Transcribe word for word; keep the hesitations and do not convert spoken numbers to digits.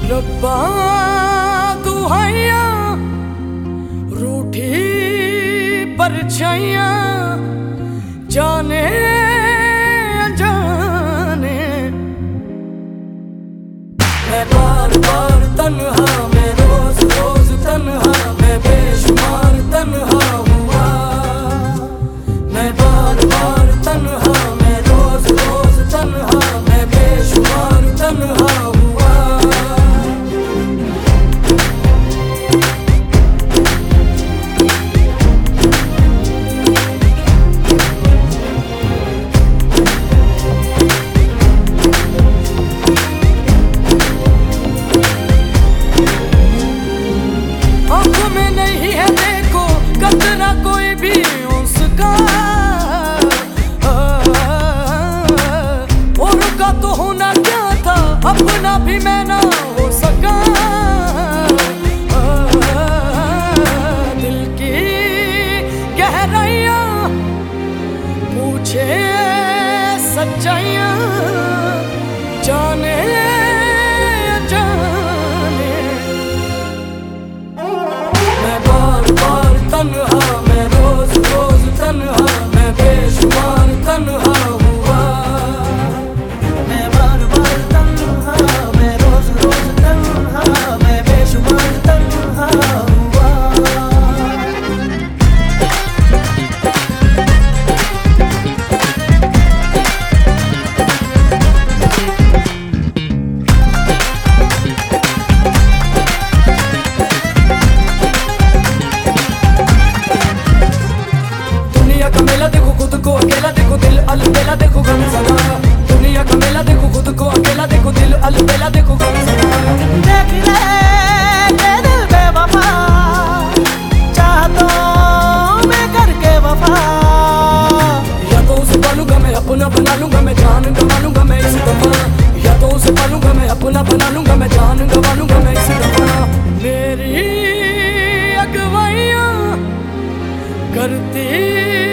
रब्बा दुहाइया रूठी परछाइयां जाने जाने मैं बार बार तन्हा, मैं रोज रोज तन्हा, मैं बेशुमार तन्हा हुआ। मैं बार बार तन्हा, मैं रोज रोज तन्हा, मैं बेशुमार तन्हा हुआ। कोई भी उसका और का तो होना क्या था, अपना भी मैं ना हो सका। दिल की गहराइयां पूछे सच्चाइयां जाने जाने मैं बार बार तन्हा, मैं रोज रोज तन्हा, मैं बेशुमार तन्हा हुआ। मैं बार बार तन्हा, मैं रोज रोज तन्हा, मैं बेशुमार तन्हा हुआ। देखो खुद को अकेला, देखो दिल अलबेला, देखो गम सना। दुनिया का मेला देखो खुद को अकेला, देखो दिल अलबेला, देखो गम सना। देख ले ये दिल बेवफा, चाहतों में करके वफा। या तो उसे पालूंगा मैं, अपना बना लूंगा मैं, जान गंवा लूंगा मैं इस दफा। या तो उसे पालूंगा मैं, अपना बना लूंगा मैं, जान गंवा लूंगा मैं इस दफा। मेरी अगवाइयां करती